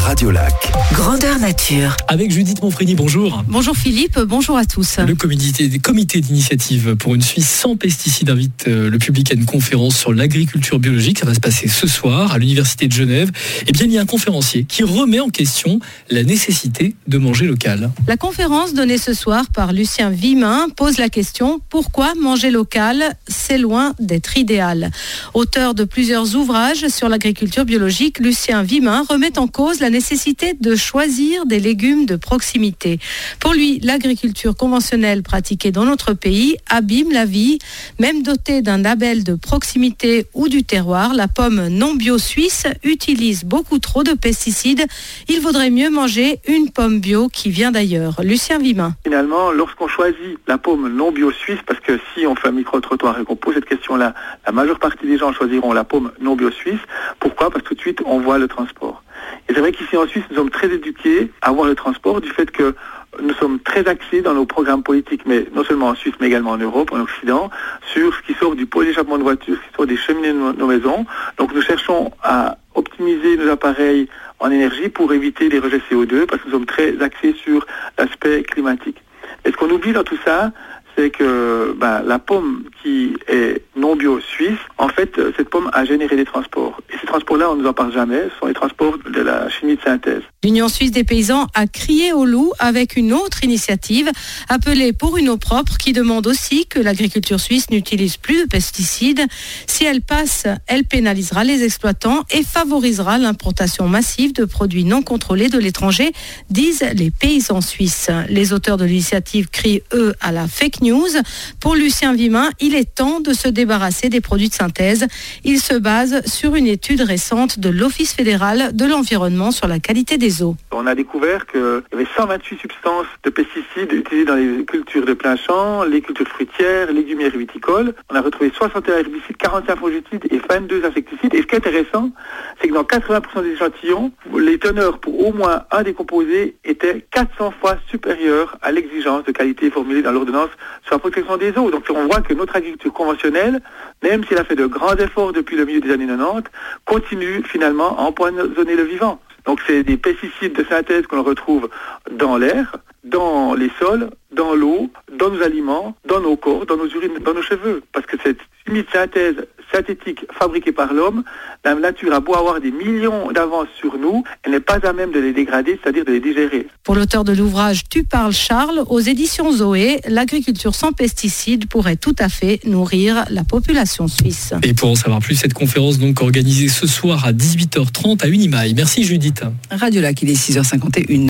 Radio Lac. Grandeur nature. Avec Judith Monfrini, bonjour. Bonjour Philippe, bonjour à tous. Le comité d'initiative pour une Suisse sans pesticides invite le public à une conférence sur l'agriculture biologique. Ça va se passer ce soir à l'Université de Genève. Eh bien, il y a un conférencier qui remet en question la nécessité de manger local. La conférence donnée ce soir par Lucien Vimin pose la question « Pourquoi manger local ? C'est loin d'être idéal ». Auteur de plusieurs ouvrages sur l'agriculture biologique, Lucien Vimin remet en cause la nécessité de choisir des légumes de proximité. Pour lui, l'agriculture conventionnelle pratiquée dans notre pays abîme la vie. Même dotée d'un label de proximité ou du terroir, la pomme non bio suisse utilise beaucoup trop de pesticides. Il vaudrait mieux manger une pomme bio qui vient d'ailleurs. Lucien Vimin. Finalement, lorsqu'on choisit la pomme non bio suisse, parce que si on fait un micro-trottoir et qu'on pose cette question-là, la majeure partie des gens choisiront la pomme non bio suisse. Pourquoi ? Parce que tout de suite, on voit le transport. Et c'est vrai qu'ici en Suisse, nous sommes très éduqués à voir le transport du fait que nous sommes très axés dans nos programmes politiques, mais non seulement en Suisse, mais également en Europe, en Occident, sur ce qui sort du pot d'échappement de voitures, ce qui sort des cheminées de nos maisons. Donc nous cherchons à optimiser nos appareils en énergie pour éviter les rejets CO2, parce que nous sommes très axés sur l'aspect climatique. Et ce qu'on oublie dans tout ça, c'est que la pomme qui est non bio suisse, en fait, cette pomme a généré des transports. Et ces transports-là, on ne nous en parle jamais, ce sont les transports de la chimie de synthèse. L'Union suisse des paysans a crié au loup avec une autre initiative appelée Pour une eau propre qui demande aussi que l'agriculture suisse n'utilise plus de pesticides. Si elle passe, elle pénalisera les exploitants et favorisera l'importation massive de produits non contrôlés de l'étranger, disent les paysans suisses. Les auteurs de l'initiative crient, eux, à la fake news. Pour Lucien Vimin, il est temps de se débarrasser des produits de synthèse. Il se base sur une étude récente de l'Office fédéral de l'environnement sur la qualité des eaux. On a découvert qu'il y avait 128 substances de pesticides utilisées dans les cultures de plein champ, les cultures fruitières, légumières et viticoles. On a retrouvé 61 herbicides, 45 fongicides et 22 insecticides. Et ce qui est intéressant, c'est que dans 80% des échantillons, les teneurs pour au moins un des composés étaient 400 fois supérieures à l'exigence de qualité formulée dans l'ordonnance sur la protection des eaux. Donc on voit que notre agriculture conventionnelle, même si elle a fait de grands efforts depuis le milieu des années 90, continue finalement à empoisonner le vivant. Donc c'est des pesticides de synthèse qu'on retrouve dans l'air, dans les sols, dans l'eau, dans nos aliments, dans nos corps, dans nos urines, dans nos cheveux. Parce que cette chimie de synthèse synthétique fabriquée par l'homme, la nature a beau avoir des millions d'avance sur nous, elle n'est pas à même de les dégrader, c'est-à-dire de les digérer. Pour l'auteur de l'ouvrage Tu parles Charles, aux éditions Zoé, l'agriculture sans pesticides pourrait tout à fait nourrir la population suisse. Et pour en savoir plus, cette conférence donc organisée ce soir à 18h30 à Unimail. Merci Judith. Radio Lac, il est 6h51.